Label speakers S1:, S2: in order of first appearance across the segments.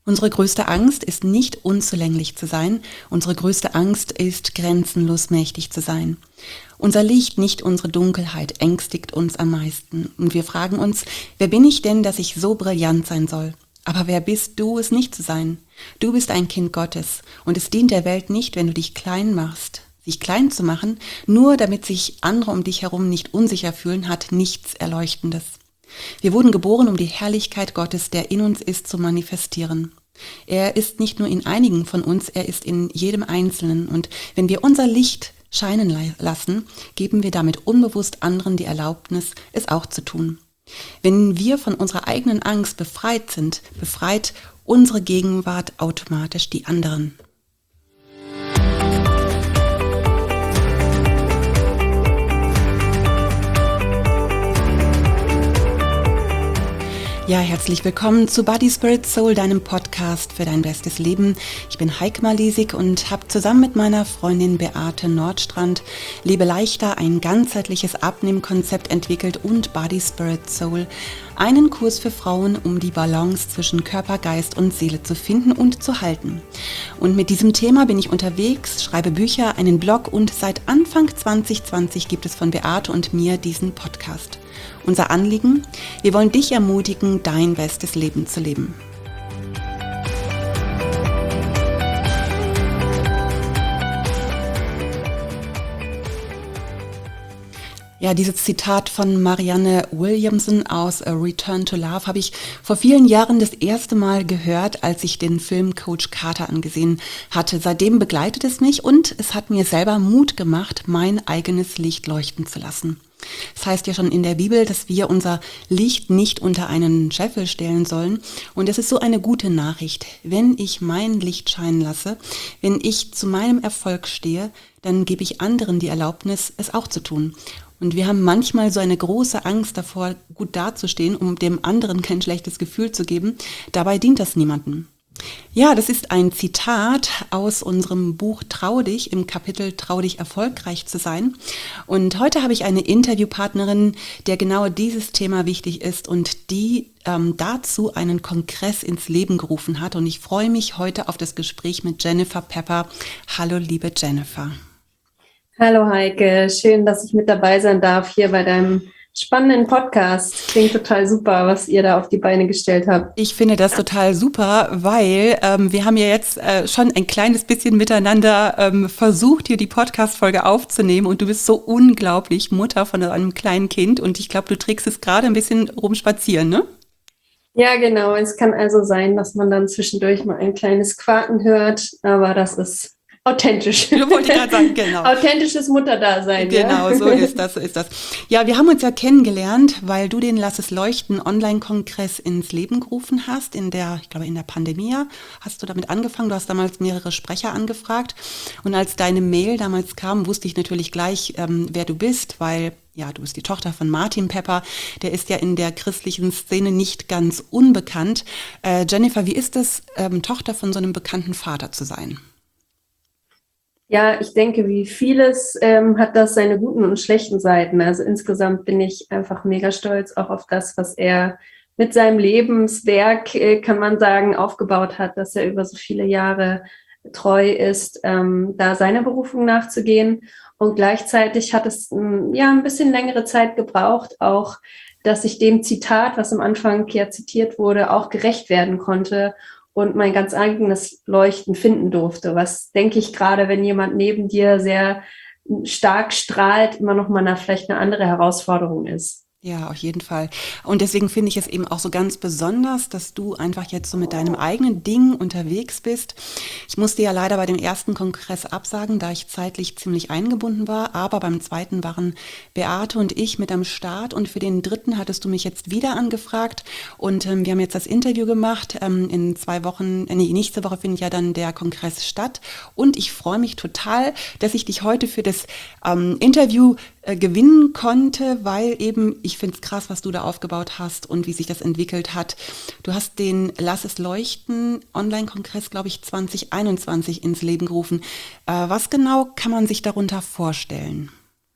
S1: Unsere größte Angst ist nicht unzulänglich zu sein. Unsere größte Angst ist grenzenlos mächtig zu sein. Unser Licht, nicht unsere Dunkelheit, ängstigt uns am meisten. Und wir fragen uns, wer bin ich denn, dass ich so brillant sein soll? Aber wer bist du, es nicht zu sein? Du bist ein Kind Gottes und es dient der Welt nicht, wenn du dich klein machst. Sich klein zu machen, nur damit sich andere um dich herum nicht unsicher fühlen, hat nichts Erleuchtendes. Wir wurden geboren, um die Herrlichkeit Gottes, der in uns ist, zu manifestieren. Er ist nicht nur in einigen von uns, er ist in jedem Einzelnen. Und wenn wir unser Licht scheinen lassen, geben wir damit unbewusst anderen die Erlaubnis, es auch zu tun. Wenn wir von unserer eigenen Angst befreit sind, befreit unsere Gegenwart automatisch die anderen. Ja, herzlich willkommen zu Body, Spirit, Soul, deinem Podcast für dein bestes Leben. Ich bin Heike Malisig und habe zusammen mit meiner Freundin Beate Nordstrand Lebe leichter, ein ganzheitliches Abnehmkonzept entwickelt und Body, Spirit, Soul, einen Kurs für Frauen, um die Balance zwischen Körper, Geist und Seele zu finden und zu halten. Und mit diesem Thema bin ich unterwegs, schreibe Bücher, einen Blog und seit Anfang 2020 gibt es von Beate und mir diesen Podcast. Unser Anliegen? Wir wollen dich ermutigen, dein bestes Leben zu leben. Ja, dieses Zitat von Marianne Williamson aus A Return to Love habe ich vor vielen Jahren das erste Mal gehört, als ich den Film Coach Carter angesehen hatte. Seitdem begleitet es mich und es hat mir selber Mut gemacht, mein eigenes Licht leuchten zu lassen. Es heißt ja schon in der Bibel, dass wir unser Licht nicht unter einen Scheffel stellen sollen. Und das ist so eine gute Nachricht. Wenn ich mein Licht scheinen lasse, wenn ich zu meinem Erfolg stehe, dann gebe ich anderen die Erlaubnis, es auch zu tun. Und wir haben manchmal so eine große Angst davor, gut dazustehen, um dem anderen kein schlechtes Gefühl zu geben. Dabei dient das niemandem. Ja, das ist ein Zitat aus unserem Buch Trau dich im Kapitel Trau dich erfolgreich zu sein. Und heute habe ich eine Interviewpartnerin, der genau dieses Thema wichtig ist und die dazu einen Kongress ins Leben gerufen hat. Und ich freue mich heute auf das Gespräch mit Jennifer Pepper. Hallo, liebe Jennifer.
S2: Hallo Heike, schön, dass ich mit dabei sein darf hier bei deinem spannenden Podcast. Klingt total super, was ihr da auf die Beine gestellt habt.
S1: Ich finde das total super, weil wir haben ja jetzt schon ein kleines bisschen miteinander versucht, hier die Podcast-Folge aufzunehmen und du bist so unglaublich Mutter von einem kleinen Kind und ich glaube, du trägst es gerade ein bisschen rumspazieren, ne?
S2: Ja, genau. Es kann also sein, dass man dann zwischendurch mal ein kleines Quaken hört, aber das ist authentisch.
S1: Wollte ich gerade sagen, genau.
S2: Authentisches Mutterdasein.
S1: Genau,
S2: ja.
S1: so ist das, so ist das. Ja, wir haben uns ja kennengelernt, weil du den Lass es leuchten Online-Kongress ins Leben gerufen hast. Ich glaube, in der Pandemie hast du damit angefangen. Du hast damals mehrere Sprecher angefragt. Und als deine Mail damals kam, wusste ich natürlich gleich, wer du bist, weil ja, du bist die Tochter von Martin Pepper. Der ist ja in der christlichen Szene nicht ganz unbekannt. Jennifer, wie ist es, Tochter von so einem bekannten Vater zu sein?
S2: Ja, ich denke, wie vieles hat das seine guten und schlechten Seiten. Also insgesamt bin ich einfach mega stolz auch auf das, was er mit seinem Lebenswerk, kann man sagen, aufgebaut hat, dass er über so viele Jahre treu ist, da seiner Berufung nachzugehen. Und gleichzeitig hat es ja ein bisschen längere Zeit gebraucht, auch dass ich dem Zitat, was am Anfang ja zitiert wurde, auch gerecht werden konnte und mein ganz eigenes Leuchten finden durfte, was, denke ich, gerade wenn jemand neben dir sehr stark strahlt, immer noch mal vielleicht eine andere Herausforderung ist.
S1: Ja, auf jeden Fall. Und deswegen finde ich es eben auch so ganz besonders, dass du einfach jetzt so mit deinem eigenen Ding unterwegs bist. Ich musste ja leider bei dem ersten Kongress absagen, da ich zeitlich ziemlich eingebunden war. Aber beim zweiten waren Beate und ich mit am Start. Und für den dritten hattest du mich jetzt wieder angefragt. Und wir haben jetzt das Interview gemacht. In 2 Wochen, nächste Woche findet ja dann der Kongress statt. Und ich freue mich total, dass ich dich heute für das Interview gewinnen konnte, weil eben, ich finde es krass, was du da aufgebaut hast und wie sich das entwickelt hat. Du hast den Lass es leuchten Online-Kongress, glaube ich, 2021 ins Leben gerufen. Was genau kann man sich darunter vorstellen?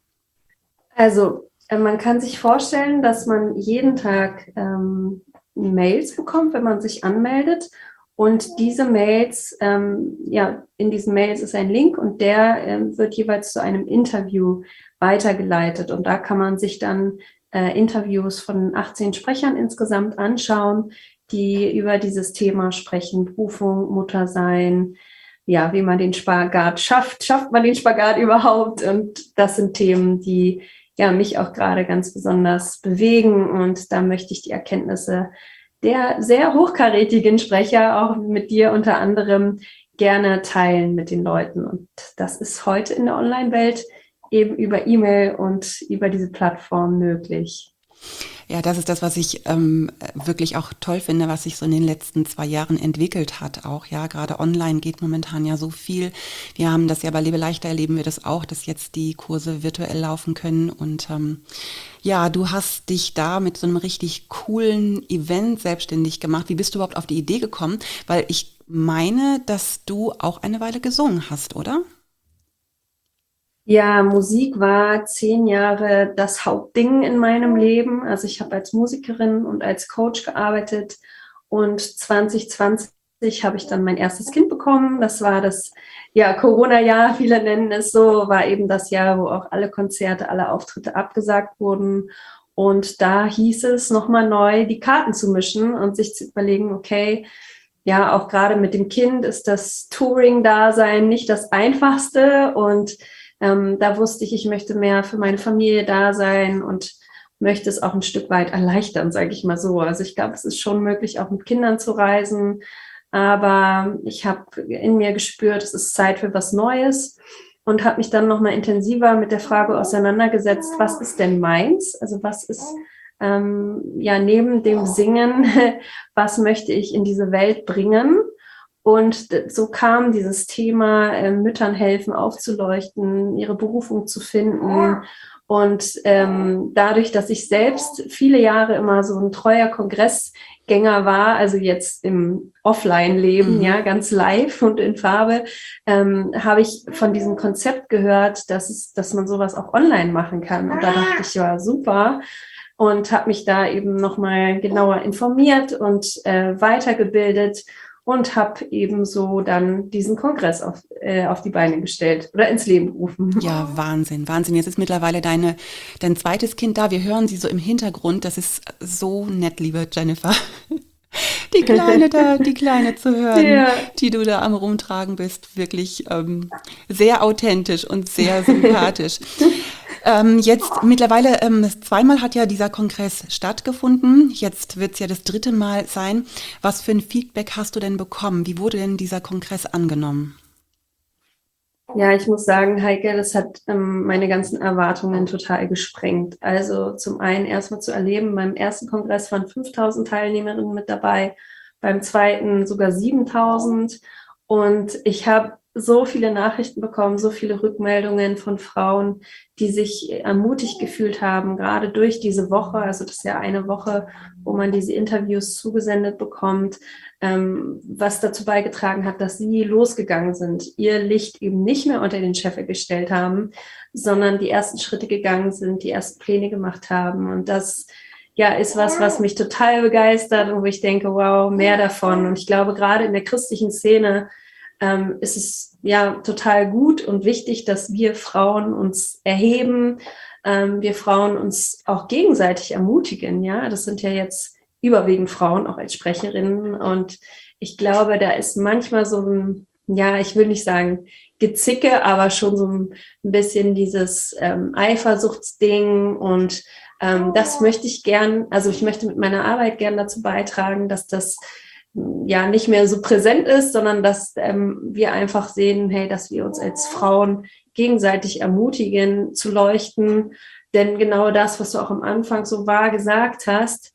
S2: Also, man kann sich vorstellen, dass man jeden Tag Mails bekommt, wenn man sich anmeldet. Und diese Mails, in diesen Mails ist ein Link und der wird jeweils zu einem Interview weitergeleitet. Und da kann man sich dann Interviews von 18 Sprechern insgesamt anschauen, die über dieses Thema sprechen: Berufung, Muttersein, ja, wie man den Spagat schafft man den Spagat überhaupt? Und das sind Themen, die ja mich auch gerade ganz besonders bewegen. Und da möchte ich die Erkenntnisse der sehr hochkarätigen Sprecher, auch mit dir unter anderem, gerne teilen mit den Leuten. Und das ist heute in der Online-Welt eben über E-Mail und über diese Plattform möglich.
S1: Ja, das ist das, was ich wirklich auch toll finde, was sich so in den letzten 2 Jahren entwickelt hat. Auch ja, gerade online geht momentan ja so viel. Wir haben das ja bei Lebe leichter, erleben wir das auch, dass jetzt die Kurse virtuell laufen können. Und ja, du hast dich da mit so einem richtig coolen Event selbstständig gemacht. Wie bist du überhaupt auf die Idee gekommen? Weil ich meine, dass du auch eine Weile gesungen hast, oder?
S2: Ja, Musik war 10 Jahre das Hauptding in meinem Leben. Also ich habe als Musikerin und als Coach gearbeitet und 2020 habe ich dann mein erstes Kind bekommen. Das war das Corona-Jahr, viele nennen es so, war eben das Jahr, wo auch alle Konzerte, alle Auftritte abgesagt wurden. Und da hieß es nochmal neu, die Karten zu mischen und sich zu überlegen, okay, ja, auch gerade mit dem Kind ist das Touring-Dasein nicht das Einfachste, und da wusste ich möchte mehr für meine Familie da sein und möchte es auch ein Stück weit erleichtern, sage ich mal so. Also ich glaube, es ist schon möglich, auch mit Kindern zu reisen, aber ich habe in mir gespürt, es ist Zeit für was Neues, und habe mich dann nochmal intensiver mit der Frage auseinandergesetzt, was ist denn meins? Also was ist neben dem Singen, was möchte ich in diese Welt bringen? Und so kam dieses Thema, Müttern helfen, aufzuleuchten, ihre Berufung zu finden. Und dadurch, dass ich selbst viele Jahre immer so ein treuer Kongressgänger war, also jetzt im Offline-Leben, ja, ganz live und in Farbe, habe ich von diesem Konzept gehört, dass man sowas auch online machen kann. Und da dachte ich, ja, super. Und habe mich da eben nochmal genauer informiert und weitergebildet und habe ebenso dann diesen Kongress auf die Beine gestellt oder ins Leben gerufen.
S1: Ja, Wahnsinn, Wahnsinn. Jetzt ist mittlerweile dein zweites Kind da. Wir hören sie so im Hintergrund. Das ist so nett, liebe Jennifer. Die Kleine zu hören, ja, die du da am Rumtragen bist. Wirklich sehr authentisch und sehr sympathisch. Jetzt mittlerweile 2-mal hat ja dieser Kongress stattgefunden. Jetzt wird es ja das 3. Mal sein. Was für ein Feedback hast du denn bekommen? Wie wurde denn dieser Kongress angenommen?
S2: Ja, ich muss sagen, Heike, das hat meine ganzen Erwartungen total gesprengt. Also zum einen erstmal zu erleben, beim ersten Kongress waren 5.000 Teilnehmerinnen mit dabei, beim zweiten sogar 7.000. Und ich habe so viele Nachrichten bekommen, so viele Rückmeldungen von Frauen, die sich ermutigt gefühlt haben, gerade durch diese Woche. Also das ist ja eine Woche, wo man diese Interviews zugesendet bekommt, was dazu beigetragen hat, dass sie losgegangen sind, ihr Licht eben nicht mehr unter den Scheffel gestellt haben, sondern die ersten Schritte gegangen sind, die ersten Pläne gemacht haben. Und das ist was mich total begeistert und wo ich denke, wow, mehr davon. Und ich glaube, gerade in der christlichen Szene ist es ja total gut und wichtig, dass wir Frauen uns erheben, wir Frauen uns auch gegenseitig ermutigen. Ja, das sind ja jetzt überwiegend Frauen, auch als Sprecherinnen. Und ich glaube, da ist manchmal so ein, ich will nicht sagen Gezicke, aber schon so ein bisschen dieses Eifersuchtsding. Und das möchte ich gern, also ich möchte mit meiner Arbeit gern dazu beitragen, dass das nicht mehr so präsent ist, sondern dass wir einfach sehen, hey, dass wir uns als Frauen gegenseitig ermutigen zu leuchten. Denn genau das, was du auch am Anfang so wahr gesagt hast,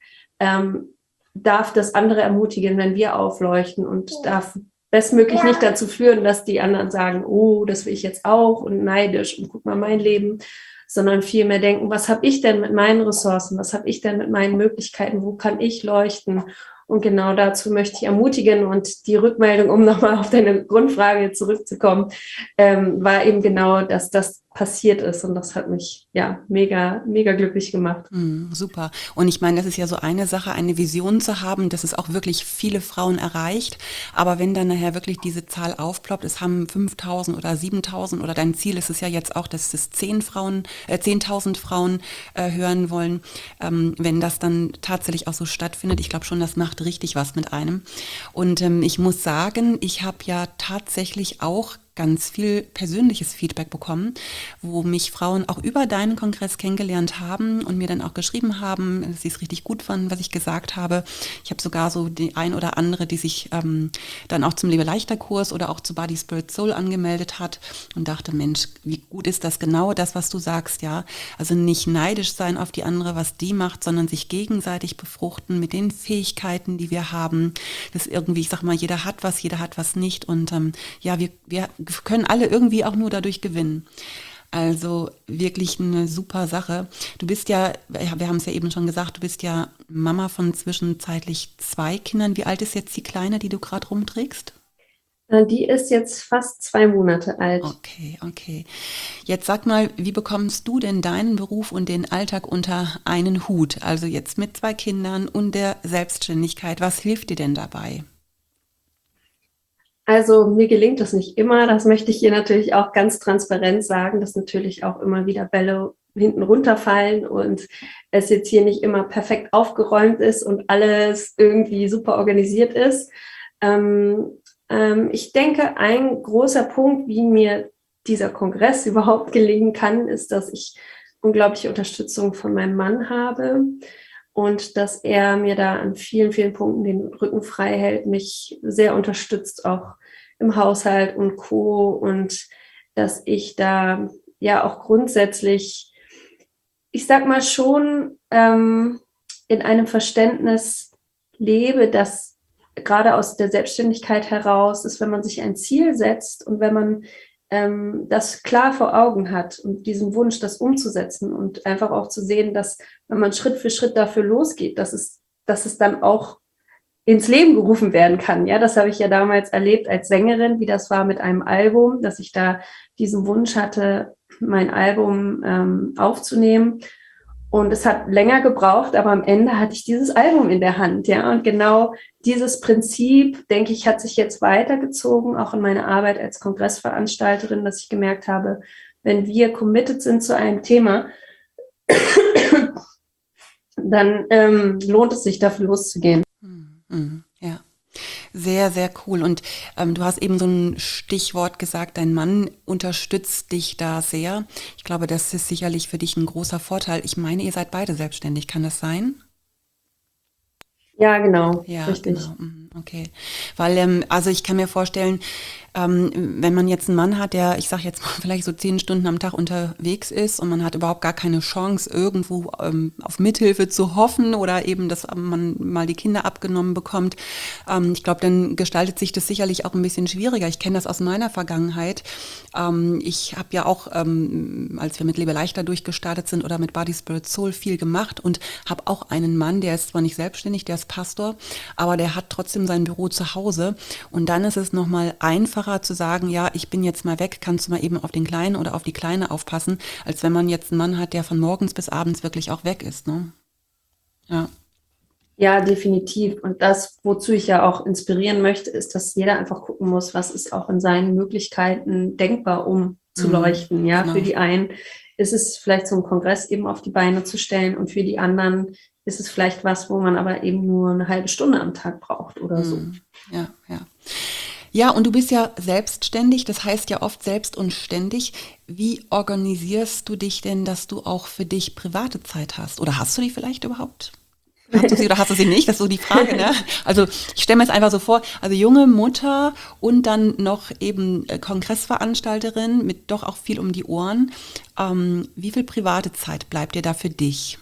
S2: darf das andere ermutigen, wenn wir aufleuchten, und darf bestmöglich nicht dazu führen, dass die anderen sagen, oh, das will ich jetzt auch und neidisch und guck mal mein Leben, sondern vielmehr denken, was habe ich denn mit meinen Ressourcen, was habe ich denn mit meinen Möglichkeiten, wo kann ich leuchten? Und genau dazu möchte ich ermutigen. Und die Rückmeldung, um nochmal auf deine Grundfrage zurückzukommen, war eben genau, dass das passiert ist. Und das hat mich ja mega, mega glücklich gemacht.
S1: Super. Und ich meine, das ist ja so eine Sache, eine Vision zu haben, dass es auch wirklich viele Frauen erreicht. Aber wenn dann nachher wirklich diese Zahl aufploppt, es haben 5.000 oder 7.000 oder dein Ziel ist es ja jetzt auch, dass es 10.000 Frauen hören wollen, wenn das dann tatsächlich auch so stattfindet. Ich glaube schon, das macht richtig was mit einem. Und ich muss sagen, ich habe ja tatsächlich auch ganz viel persönliches Feedback bekommen, wo mich Frauen auch über deinen Kongress kennengelernt haben und mir dann auch geschrieben haben, dass sie es richtig gut fanden, was ich gesagt habe. Ich habe sogar so die ein oder andere, die sich dann auch zum Lebe-Leichter-Kurs oder auch zu Body, Spirit, Soul angemeldet hat und dachte, Mensch, wie gut ist das genau das, was du sagst, ja? Also nicht neidisch sein auf die andere, was die macht, sondern sich gegenseitig befruchten mit den Fähigkeiten, die wir haben. Das irgendwie, ich sag mal, jeder hat was nicht und ja, wir können alle irgendwie auch nur dadurch gewinnen. Also wirklich eine super Sache. Du bist ja, wir haben es ja eben schon gesagt, du bist ja Mama von zwischenzeitlich 2 Kindern. Wie alt ist jetzt die Kleine, die du gerade rumträgst?
S2: Die ist jetzt fast 2 Monate alt.
S1: Okay. Jetzt sag mal, wie bekommst du denn deinen Beruf und den Alltag unter einen Hut? Also jetzt mit 2 Kindern und der Selbstständigkeit. Was hilft dir denn dabei?
S2: Also mir gelingt das nicht immer. Das möchte ich hier natürlich auch ganz transparent sagen, dass natürlich auch immer wieder Bälle hinten runterfallen und es jetzt hier nicht immer perfekt aufgeräumt ist und alles irgendwie super organisiert ist. Ich denke, ein großer Punkt, wie mir dieser Kongress überhaupt gelingen kann, ist, dass ich unglaubliche Unterstützung von meinem Mann habe und dass er mir da an vielen, vielen Punkten den Rücken frei hält, mich sehr unterstützt, auch im Haushalt und Co. Und dass ich da ja auch grundsätzlich, ich sag mal schon, in einem Verständnis lebe, dass gerade aus der Selbstständigkeit heraus ist, wenn man sich ein Ziel setzt und wenn man das klar vor Augen hat und diesen Wunsch, das umzusetzen und einfach auch zu sehen, dass wenn man Schritt für Schritt dafür losgeht, dass es dann auch ins Leben gerufen werden kann. Ja, das habe ich ja damals erlebt als Sängerin, wie das war mit einem Album, dass ich da diesen Wunsch hatte, mein Album aufzunehmen. Und es hat länger gebraucht, aber am Ende hatte ich dieses Album in der Hand. Ja, und genau dieses Prinzip, denke ich, hat sich jetzt weitergezogen, auch in meine Arbeit als Kongressveranstalterin, dass ich gemerkt habe, wenn wir committed sind zu einem Thema, dann lohnt es sich, dafür loszugehen.
S1: Ja, sehr, sehr cool. Und du hast eben so ein Stichwort gesagt, dein Mann unterstützt dich da sehr. Ich glaube, das ist sicherlich für dich ein großer Vorteil. Ich meine, ihr seid beide selbstständig, kann das sein?
S2: Ja, genau,
S1: Ja,
S2: richtig.
S1: genau. Okay. Weil, also ich kann mir vorstellen, wenn man jetzt einen Mann hat, der, ich sag jetzt mal, vielleicht so 10 Stunden am Tag unterwegs ist und man hat überhaupt gar keine Chance, irgendwo auf Mithilfe zu hoffen oder eben, dass man mal die Kinder abgenommen bekommt, ich glaube, dann gestaltet sich das sicherlich auch ein bisschen schwieriger. Ich kenne das aus meiner Vergangenheit. Ich habe ja auch, als wir mit Lebe leichter durchgestartet sind oder mit Body, Spirit, Soul viel gemacht und habe auch einen Mann, der ist zwar nicht selbstständig, der ist Pastor, aber der hat trotzdem sein Büro zu Hause und dann ist es nochmal einfacher zu sagen, ja, ich bin jetzt mal weg, kannst du mal eben auf den Kleinen oder auf die Kleine aufpassen, als wenn man jetzt einen Mann hat, der von morgens bis abends wirklich auch weg ist, ne? Ja.
S2: Ja, definitiv. Und das, wozu ich ja auch inspirieren möchte, ist, dass jeder einfach gucken muss, was ist auch in seinen Möglichkeiten denkbar, um zu leuchten. Ja,
S1: Genau.
S2: für die einen ist es vielleicht so ein Kongress eben auf die Beine zu stellen und für die anderen ist es vielleicht was, wo man aber eben nur eine halbe Stunde am Tag braucht oder so.
S1: Ja, ja. Ja, und du bist ja selbstständig, das heißt ja oft selbst und ständig. Wie organisierst du dich denn, dass du auch für dich private Zeit hast? Oder hast du die vielleicht überhaupt? Hast du sie oder hast du sie nicht? Das ist so die Frage, ne? Also ich stelle mir jetzt einfach so vor, also junge Mutter und dann noch eben Kongressveranstalterin mit doch auch viel um die Ohren. Wie viel private Zeit bleibt dir da für dich?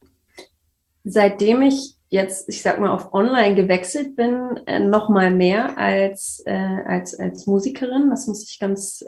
S2: Seitdem ich jetzt, ich sag mal, auf Online gewechselt bin, noch mal mehr als Musikerin. Das muss ich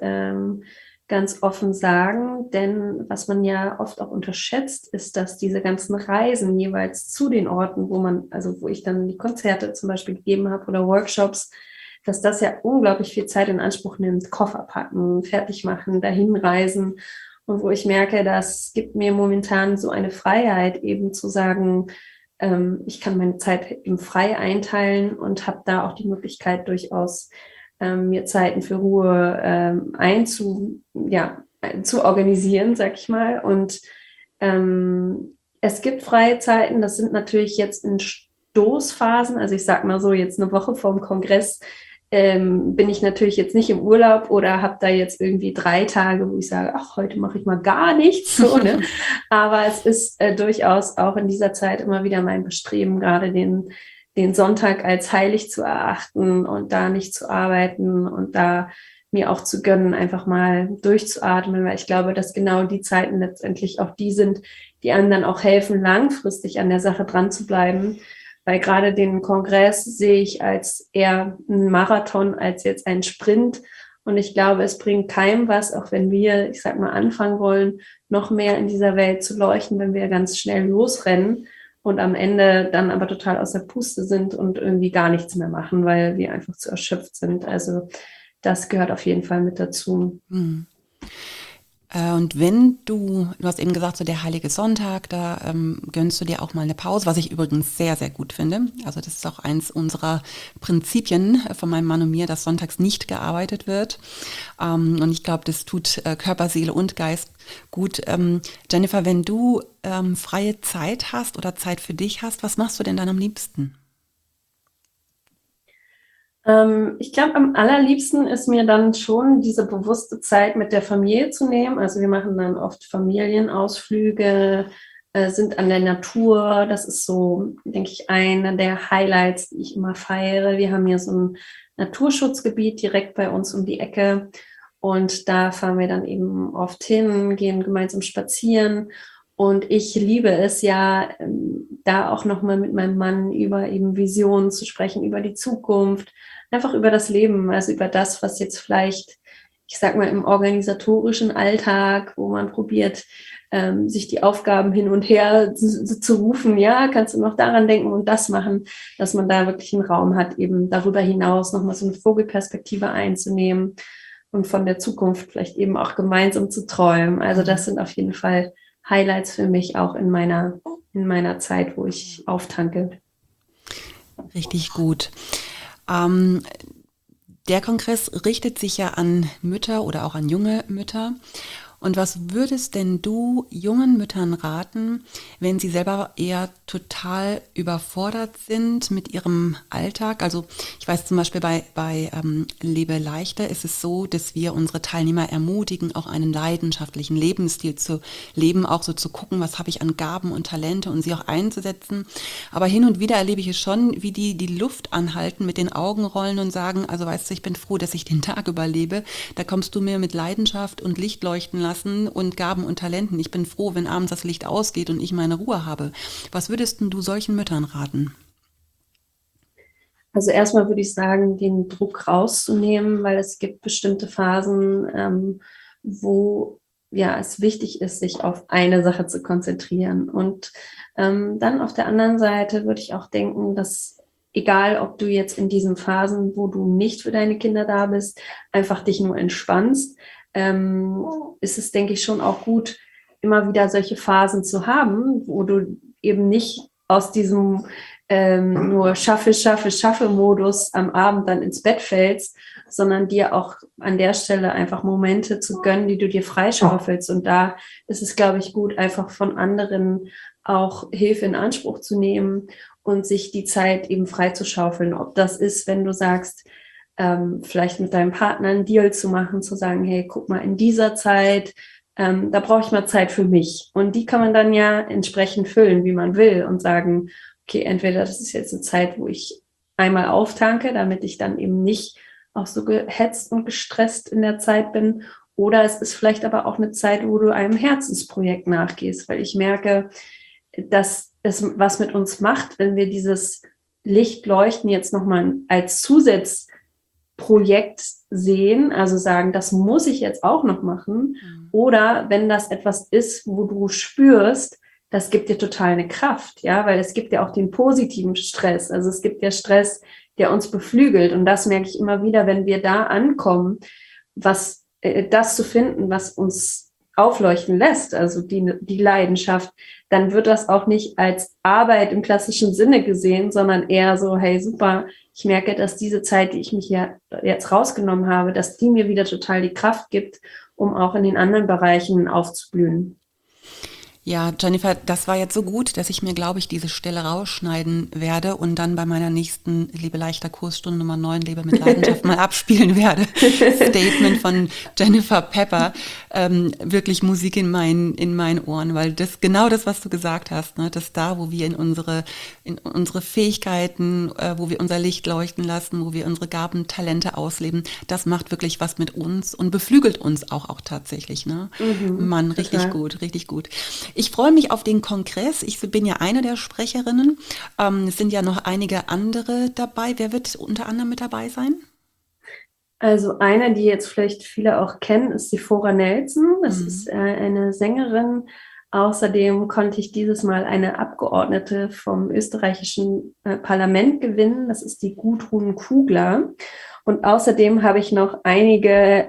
S2: ganz offen sagen. Denn was man ja oft auch unterschätzt, ist, dass diese ganzen Reisen jeweils zu den Orten, wo ich dann die Konzerte zum Beispiel gegeben habe oder Workshops, dass das ja unglaublich viel Zeit in Anspruch nimmt. Koffer packen, fertig machen, dahin reisen. und wo ich merke, das gibt mir momentan so eine Freiheit, eben zu sagen, ich kann meine Zeit eben frei einteilen und habe da auch die Möglichkeit, durchaus mir Zeiten für Ruhe zu organisieren, sag ich mal. Und es gibt freie Zeiten, das sind natürlich jetzt in Stoßphasen, also ich sag mal so, jetzt eine Woche vorm Kongress bin ich natürlich jetzt nicht im Urlaub oder habe da jetzt irgendwie 3 Tage, wo ich sage, ach, heute mache ich mal gar nichts, so, ne? Aber es ist durchaus auch in dieser Zeit immer wieder mein Bestreben, gerade den Sonntag als heilig zu erachten und da nicht zu arbeiten und da mir auch zu gönnen, einfach mal durchzuatmen, weil ich glaube, dass genau die Zeiten letztendlich auch die sind, die einem dann auch helfen, langfristig an der Sache dran zu bleiben. Weil gerade den Kongress sehe ich als eher einen Marathon als jetzt einen Sprint. Und ich glaube, es bringt keinem was, auch wenn wir, ich sag mal, anfangen wollen, noch mehr in dieser Welt zu leuchten, wenn wir ganz schnell losrennen und am Ende dann aber total aus der Puste sind und irgendwie gar nichts mehr machen, weil wir einfach zu erschöpft sind. Also das gehört auf jeden Fall mit dazu.
S1: Und wenn du hast eben gesagt, so der Heilige Sonntag, da gönnst du dir auch mal eine Pause, was ich übrigens sehr, sehr gut finde. Also das ist auch eins unserer Prinzipien von meinem Mann und mir, dass sonntags nicht gearbeitet wird. Und ich glaube, das tut Körper, Seele und Geist gut. Jennifer, wenn du freie Zeit hast oder Zeit für dich hast, was machst du denn dann am liebsten?
S2: Ich glaube, am allerliebsten ist mir dann schon diese bewusste Zeit mit der Familie zu nehmen. Also wir machen dann oft Familienausflüge, sind an der Natur. Das ist so, denke ich, einer der Highlights, die ich immer feiere. Wir haben hier so ein Naturschutzgebiet direkt bei uns um die Ecke. Und da fahren wir dann eben oft hin, gehen gemeinsam spazieren. Und ich liebe es ja, da auch nochmal mit meinem Mann über eben Visionen zu sprechen, über die Zukunft, einfach über das Leben, also über das, was jetzt vielleicht, ich sag mal, im organisatorischen Alltag, wo man probiert, sich die Aufgaben hin und her zu rufen, ja, kannst du noch daran denken und das machen, dass man da wirklich einen Raum hat, eben darüber hinaus nochmal so eine Vogelperspektive einzunehmen und von der Zukunft vielleicht eben auch gemeinsam zu träumen. Also das sind auf jeden Fall Highlights für mich auch in meiner Zeit, wo ich auftanke.
S1: Richtig gut. Ähm, Der Kongress richtet sich ja an Mütter oder auch an junge Mütter. Und was würdest denn du jungen Müttern raten, wenn sie selber eher total überfordert sind mit ihrem Alltag? Also ich weiß zum Beispiel bei Lebe leichter ist es so, dass wir unsere Teilnehmer ermutigen, auch einen leidenschaftlichen Lebensstil zu leben, auch so zu gucken, was habe ich an Gaben und Talente und sie auch einzusetzen. Aber hin und wieder erlebe ich es schon, wie die Luft anhalten, mit den Augen rollen und sagen, also weißt du, ich bin froh, dass ich den Tag überlebe. Da kommst du mir mit Leidenschaft und Licht leuchten lassen und Gaben und Talenten. Ich bin froh, wenn abends das Licht ausgeht und ich meine Ruhe habe. Was würdest denn du solchen Müttern raten?
S2: Also erstmal würde ich sagen, den Druck rauszunehmen, weil es gibt bestimmte Phasen, wo ja es wichtig ist, sich auf eine Sache zu konzentrieren. Und dann auf der anderen Seite würde ich auch denken, dass egal, ob du jetzt in diesen Phasen, wo du nicht für deine Kinder da bist, einfach dich nur entspannst, ist es, denke ich, schon auch gut, immer wieder solche Phasen zu haben, wo du eben nicht aus diesem nur schaffe Modus am Abend dann ins Bett fällst, sondern dir auch an der Stelle einfach Momente zu gönnen, die du dir freischaufelst. Und da ist es, glaube ich, gut, einfach von anderen auch Hilfe in Anspruch zu nehmen und sich die Zeit eben freizuschaufeln. Ob das ist, wenn du sagst, vielleicht mit deinem Partner einen Deal zu machen, zu sagen, hey, guck mal, in dieser Zeit, da brauche ich mal Zeit für mich. Und die kann man dann ja entsprechend füllen, wie man will und sagen, okay, entweder das ist jetzt eine Zeit, wo ich einmal auftanke, damit ich dann eben nicht auch so gehetzt und gestresst in der Zeit bin. Oder es ist vielleicht aber auch eine Zeit, wo du einem Herzensprojekt nachgehst, weil ich merke, dass es was mit uns macht, wenn wir dieses Lichtleuchten jetzt nochmal als Zusatzprojekt sehen, also sagen, das muss ich jetzt auch noch machen. Oder wenn das etwas ist, wo du spürst, das gibt dir total eine Kraft, ja, weil es gibt ja auch den positiven Stress. Also es gibt ja Stress, der uns beflügelt. Und das merke ich immer wieder, wenn wir da ankommen, das zu finden, was uns aufleuchten lässt, also die Leidenschaft, dann wird das auch nicht als Arbeit im klassischen Sinne gesehen, sondern eher so, hey, super, ich merke, dass diese Zeit, die ich mich hier jetzt rausgenommen habe, dass die mir wieder total die Kraft gibt, um auch in den anderen Bereichen aufzublühen.
S1: Ja, Jennifer, das war jetzt so gut, dass ich mir, glaube ich, diese Stelle rausschneiden werde und dann bei meiner nächsten Lebe leichter Kursstunde Nummer 9 Lebe mit Leidenschaft mal abspielen werde. Statement von Jennifer Pepper. Wirklich Musik in meinen Ohren, weil das genau das, was du gesagt hast, ne, dass da, wo wir in unsere Fähigkeiten, wo wir unser Licht leuchten lassen, wo wir unsere Gaben, Talente ausleben, das macht wirklich was mit uns und beflügelt uns auch tatsächlich. Ne? Mann, richtig
S2: Total.
S1: gut, richtig gut. Ich freue mich auf den Kongress. Ich bin ja eine der Sprecherinnen. Es sind ja noch einige andere dabei. Wer wird unter anderem mit dabei sein?
S2: Also eine, die jetzt vielleicht viele auch kennen, ist Sephora Nelson. Das ist eine Sängerin. Außerdem konnte ich dieses Mal eine Abgeordnete vom österreichischen Parlament gewinnen. Das ist die Gudrun Kugler. Und außerdem habe ich noch einige,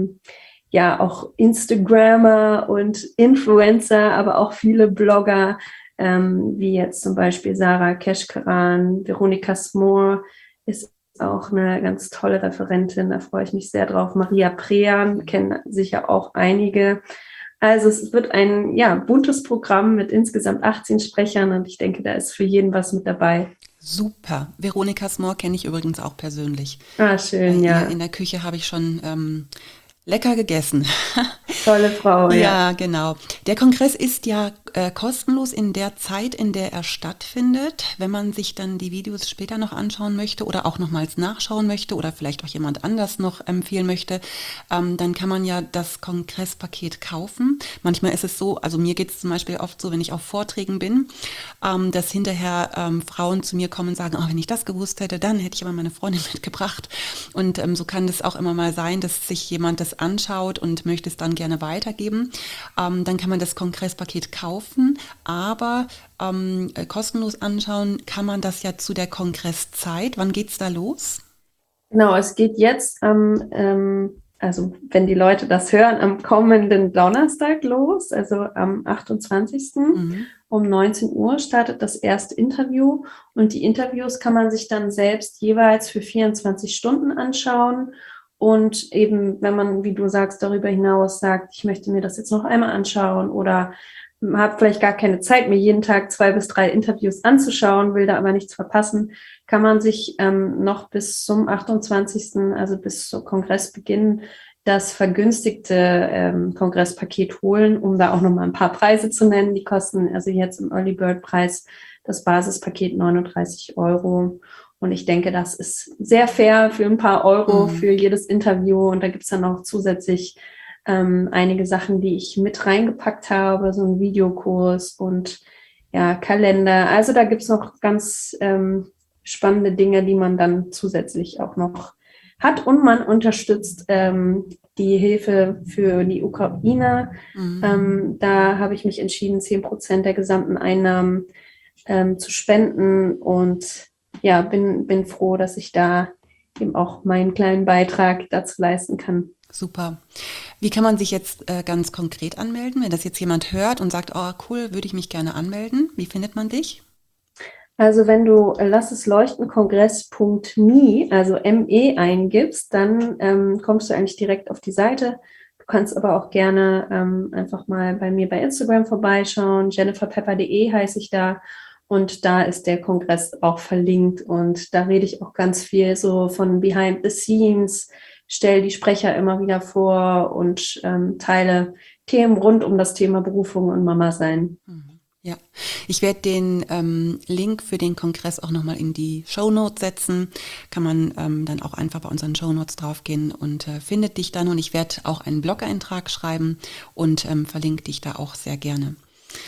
S2: ja, auch Instagrammer und Influencer, aber auch viele Blogger, wie jetzt zum Beispiel Sarah Keschkeran, Veronika Smor ist auch eine ganz tolle Referentin, da freue ich mich sehr drauf. Maria Prean kennen sicher auch einige. Also es wird ein ja, buntes Programm mit insgesamt 18 Sprechern und ich denke, da ist für jeden was mit dabei.
S1: Super. Veronika Smor kenne ich übrigens auch persönlich.
S2: Ah,
S1: Bei
S2: schön,
S1: ihr
S2: ja.
S1: in der Küche habe ich schon lecker gegessen.
S2: Tolle Frau, ja.
S1: Ja, genau. Der Kongress ist ja kostenlos in der Zeit, in der er stattfindet. Wenn man sich dann die Videos später noch anschauen möchte oder auch nochmals nachschauen möchte oder vielleicht auch jemand anders noch empfehlen möchte, dann kann man ja das Kongresspaket kaufen. Manchmal ist es so, also mir geht es zum Beispiel oft so, wenn ich auf Vorträgen bin, dass hinterher Frauen zu mir kommen und sagen, oh, wenn ich das gewusst hätte, dann hätte ich aber meine Freundin mitgebracht. Und so kann das auch immer mal sein, dass sich jemand das anschaut und möchte es dann gerne weitergeben. Dann kann man das Kongresspaket kaufen, aber kostenlos anschauen kann man das ja zu der Kongresszeit. Wann geht's da los?
S2: Genau, es geht jetzt also wenn die Leute das hören, am kommenden Donnerstag los, also am 28. Um 19 Uhr startet das erste Interview und die Interviews kann man sich dann selbst jeweils für 24 Stunden anschauen. Und eben, wenn man, wie du sagst, darüber hinaus sagt, ich möchte mir das jetzt noch einmal anschauen oder habe vielleicht gar keine Zeit, mir jeden Tag 2 bis 3 Interviews anzuschauen, will da aber nichts verpassen, kann man sich noch bis zum 28., also bis zum Kongressbeginn, das vergünstigte Kongresspaket holen, um da auch nochmal ein paar Preise zu nennen. Die kosten also jetzt im Early Bird Preis das Basispaket 39 €. Und ich denke, das ist sehr fair für ein paar Euro für jedes Interview. Und da gibt's dann noch zusätzlich einige Sachen, die ich mit reingepackt habe, so ein Videokurs und ja, Kalender. Also da gibt's noch ganz spannende Dinge, die man dann zusätzlich auch noch hat. Und man unterstützt die Hilfe für die Ukraine. Da habe ich mich entschieden, 10% der gesamten Einnahmen zu spenden und ja, bin froh, dass ich da eben auch meinen kleinen Beitrag dazu leisten kann.
S1: Super. Wie kann man sich jetzt ganz konkret anmelden, wenn das jetzt jemand hört und sagt, oh cool, würde ich mich gerne anmelden? Wie findet man dich?
S2: Also wenn du Lass es leuchten Kongress.me, also ME eingibst, dann kommst du eigentlich direkt auf die Seite. Du kannst aber auch gerne einfach mal bei mir bei Instagram vorbeischauen. jenniferpepper.de heiße ich da. Und da ist der Kongress auch verlinkt. Und da rede ich auch ganz viel so von Behind the Scenes, stelle die Sprecher immer wieder vor und teile Themen rund um das Thema Berufung und Mama sein.
S1: Ja, ich werde den Link für den Kongress auch nochmal in die Shownotes setzen. Kann man dann auch einfach bei unseren Shownotes draufgehen und findet dich dann. Und ich werde auch einen Blog-Eintrag schreiben und verlinke dich da auch sehr gerne.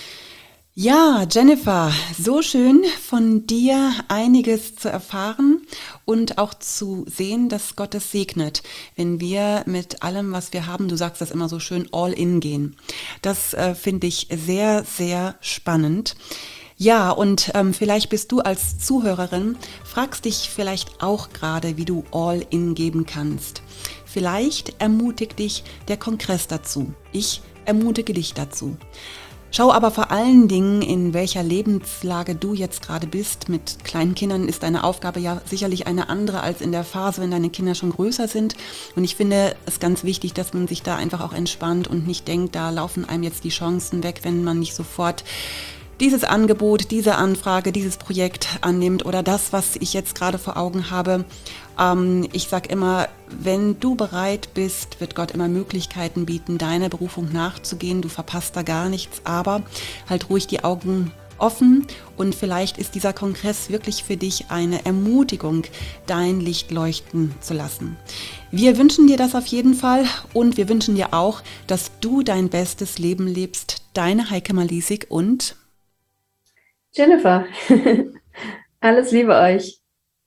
S1: Ja, Jennifer, so schön von dir einiges zu erfahren und auch zu sehen, dass Gott es segnet, wenn wir mit allem, was wir haben, du sagst das immer so schön, all in gehen. Das finde ich sehr, sehr spannend. Ja, und vielleicht bist du als Zuhörerin, fragst dich vielleicht auch gerade, wie du all in geben kannst. Vielleicht ermutigt dich der Kongress dazu. Ich ermutige dich dazu. Schau aber vor allen Dingen, in welcher Lebenslage du jetzt gerade bist. Mit kleinen Kindern ist deine Aufgabe ja sicherlich eine andere als in der Phase, wenn deine Kinder schon größer sind. Und ich finde es ganz wichtig, dass man sich da einfach auch entspannt und nicht denkt, da laufen einem jetzt die Chancen weg, wenn man nicht sofort dieses Angebot, diese Anfrage, dieses Projekt annimmt oder das, was ich jetzt gerade vor Augen habe. Ich sage immer, wenn du bereit bist, wird Gott immer Möglichkeiten bieten, deiner Berufung nachzugehen. Du verpasst da gar nichts, aber halt ruhig die Augen offen und vielleicht ist dieser Kongress wirklich für dich eine Ermutigung, dein Licht leuchten zu lassen. Wir wünschen dir das auf jeden Fall und wir wünschen dir auch, dass du dein bestes Leben lebst. Deine Heike Malisik und
S2: Jennifer, alles Liebe euch.